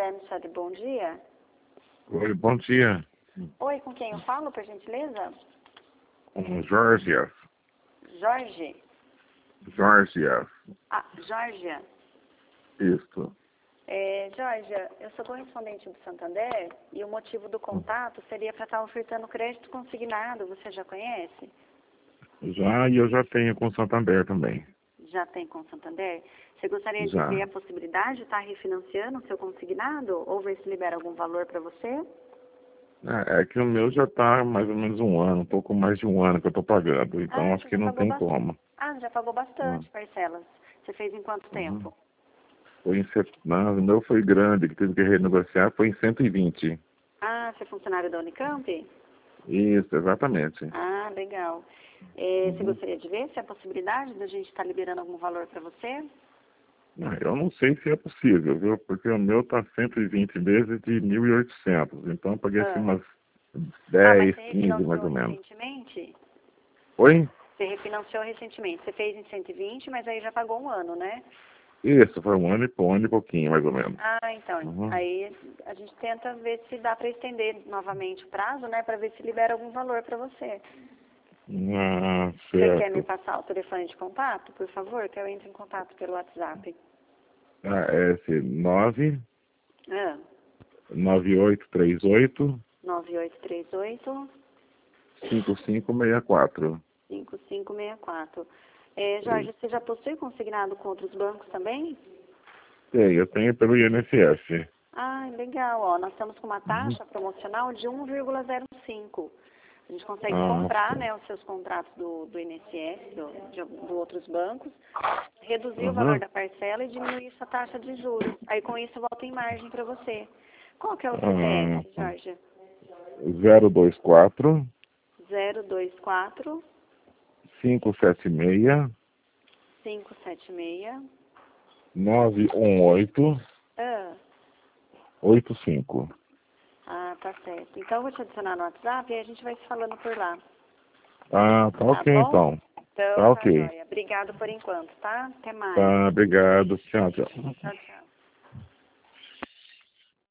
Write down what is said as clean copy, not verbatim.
Guilherme Sade, bom dia. Oi, bom dia. Oi, com quem eu falo, por gentileza? Jorge. Jorge? Jorge. Ah, Jorge. Isso. Jorge, eu sou correspondente do Santander e o motivo do contato seria para estar ofertando crédito consignado. Você já conhece? Já, e eu já tenho com Santander também. Já tem com Santander? Você gostaria de Já. ver a possibilidade de estar refinanciando o seu consignado? Ou ver se libera algum valor para você? É que o meu já está mais ou menos um ano, um pouco mais de um ano que eu estou pagando. Então acho Você que já não pagou tem bastante. como. Já pagou bastante parcelas. Você fez em quanto Uhum. tempo? Não, o meu foi grande, que teve que renegociar, foi em 120. Você é funcionário da Unicamp? Isso, exatamente. Legal. Você gostaria de ver se há possibilidade da gente estar liberando algum valor para você? Eu não sei se é possível, viu? Porque o meu está 120 vezes de 1.800. Então eu paguei assim umas Mas 10, você 15 mais refinanciou ou menos. recentemente? Oi? Você refinanciou recentemente. Você fez em 120, mas aí já pagou um ano, né? Isso, foi um ano e pouquinho, mais ou menos. Então. Uhum. Aí a gente tenta ver se dá para estender novamente o prazo, né? Para ver se libera algum valor para você. Você quer me Certo. passar o telefone de contato, por favor? Que eu entre em contato pelo WhatsApp. É esse 9838 9838 5564. 5564. Jorge, você já possui consignado com outros bancos também? Eu tenho pelo INSS. Legal. Ó, nós estamos com uma taxa promocional de 1,05. A gente consegue comprar, né, os seus contratos do INSS, de outros bancos, reduzir o valor da parcela e diminuir sua taxa de juros. Aí com isso volta em margem para você. Qual que é o CPF, Jorge? 024 024 576 576 918 85. Tá certo. Então eu vou te adicionar no WhatsApp e a gente vai se falando por lá. Tá ok Bom? então. Então Tá tá ok. joia. Obrigado por enquanto, tá? Até mais. Tá, obrigado. Tchau, tchau. Tchau, tchau.